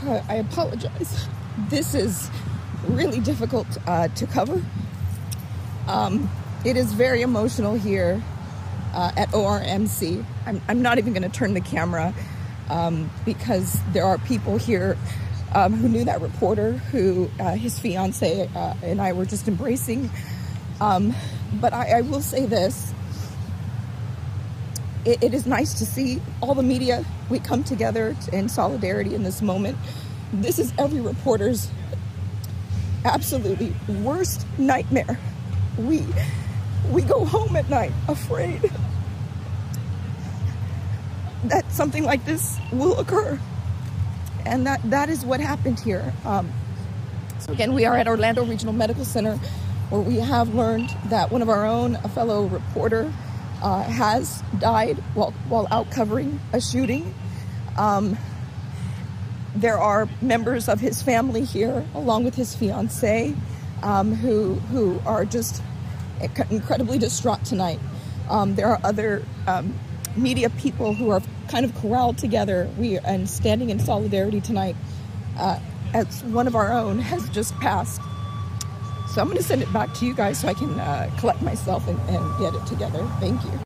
I apologize. This is really difficult to cover. It is very emotional here at ORMC. I'm not even going to turn the camera because there are people here who knew that reporter who his fiance and I were just embracing. But I will say this. It is nice to see all the media. We come together in solidarity in this moment. This is every reporter's absolutely worst nightmare. We go home at night afraid that something like this will occur. And that is what happened here. So again, we are at Orlando Regional Medical Center, where we have learned that one of our own, a fellow reporter, has died while out covering a shooting. There are members of his family here, along with his fiancée, who are just incredibly distraught tonight. There are other media people who are kind of corralled together and standing in solidarity tonight as one of our own has just passed. So I'm going to send it back to you guys so I can collect myself and get it together. Thank you.